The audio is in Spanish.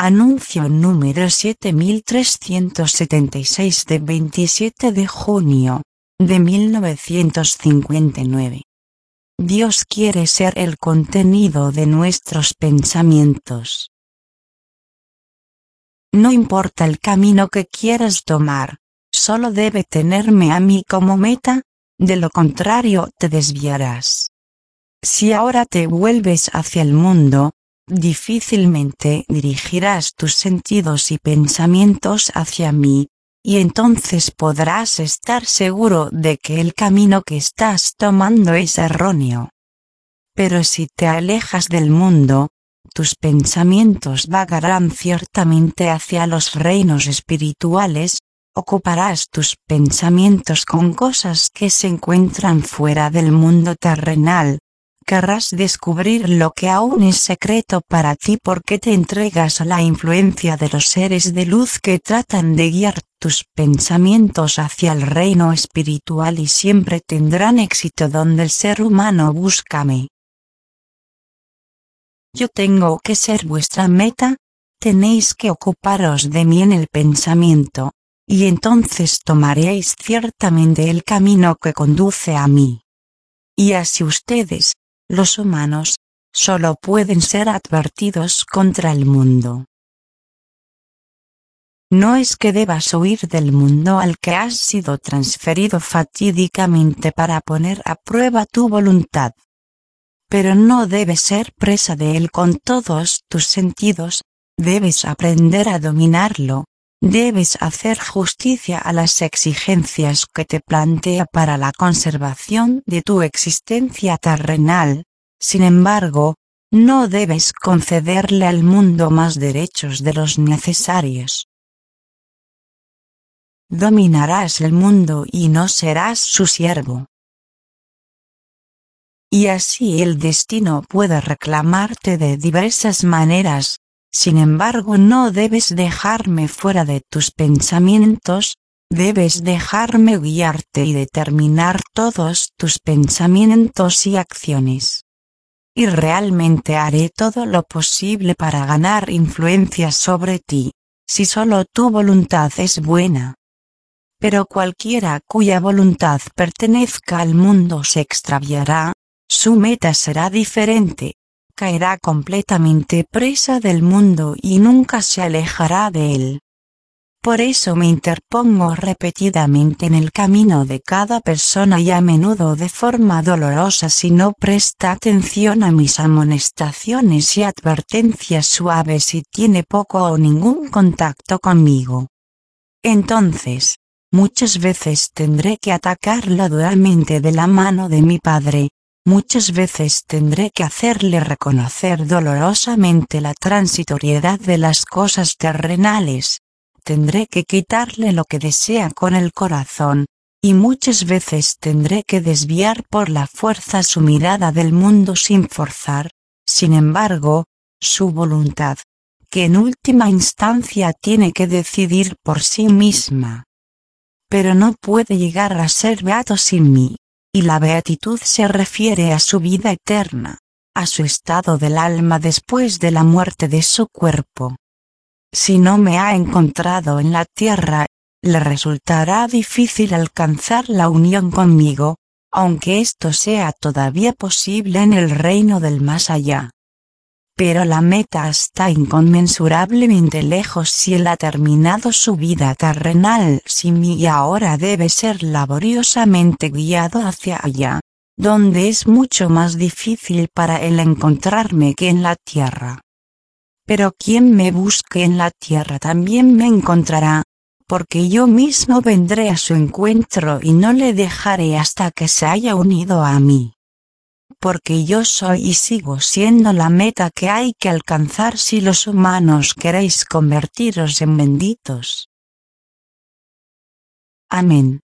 Anuncio número 7376 de 27 de junio de 1959. Dios quiere ser el contenido de nuestros pensamientos. No importa el camino que quieras tomar, solo debe tenerme a mí como meta, de lo contrario te desviarás. Si ahora te vuelves hacia el mundo, difícilmente dirigirás tus sentidos y pensamientos hacia mí, y entonces podrás estar seguro de que el camino que estás tomando es erróneo. Pero si te alejas del mundo, tus pensamientos vagarán ciertamente hacia los reinos espirituales, ocuparás tus pensamientos con cosas que se encuentran fuera del mundo terrenal. Querrás descubrir lo que aún es secreto para ti porque te entregas a la influencia de los seres de luz que tratan de guiar tus pensamientos hacia el reino espiritual y siempre tendrán éxito donde el ser humano búscame. Yo tengo que ser vuestra meta, tenéis que ocuparos de mí en el pensamiento, y entonces tomaréis ciertamente el camino que conduce a mí. Y así ustedes, los humanos, solo pueden ser advertidos contra el mundo. No es que debas huir del mundo al que has sido transferido fatídicamente para poner a prueba tu voluntad. Pero no debes ser presa de él con todos tus sentidos, debes aprender a dominarlo, debes hacer justicia a las exigencias que te plantea para la conservación de tu existencia terrenal. Sin embargo, no debes concederle al mundo más derechos de los necesarios. Dominarás el mundo y no serás su siervo. Y así el destino puede reclamarte de diversas maneras, sin embargo no debes dejarme fuera de tus pensamientos, debes dejarme guiarte y determinar todos tus pensamientos y acciones. Y realmente haré todo lo posible para ganar influencia sobre ti, si solo tu voluntad es buena. Pero cualquiera cuya voluntad pertenezca al mundo se extraviará, su meta será diferente, caerá completamente presa del mundo y nunca se alejará de él. Por eso me interpongo repetidamente en el camino de cada persona y a menudo de forma dolorosa si no presta atención a mis amonestaciones y advertencias suaves y tiene poco o ningún contacto conmigo. Entonces, muchas veces tendré que atacarlo duramente de la mano de mi Padre, muchas veces tendré que hacerle reconocer dolorosamente la transitoriedad de las cosas terrenales. Tendré que quitarle lo que desea con el corazón, y muchas veces tendré que desviar por la fuerza su mirada del mundo sin forzar, sin embargo, su voluntad, que en última instancia tiene que decidir por sí misma. Pero no puede llegar a ser beato sin mí, y la beatitud se refiere a su vida eterna, a su estado del alma después de la muerte de su cuerpo. Si no me ha encontrado en la tierra, le resultará difícil alcanzar la unión conmigo, aunque esto sea todavía posible en el reino del más allá. Pero la meta está inconmensurablemente lejos si él ha terminado su vida terrenal sin mí y ahora debe ser laboriosamente guiado hacia allá, donde es mucho más difícil para él encontrarme que en la tierra. Pero quien me busque en la tierra también me encontrará, porque yo mismo vendré a su encuentro y no le dejaré hasta que se haya unido a mí. Porque yo soy y sigo siendo la meta que hay que alcanzar si los humanos queréis convertiros en benditos. Amén.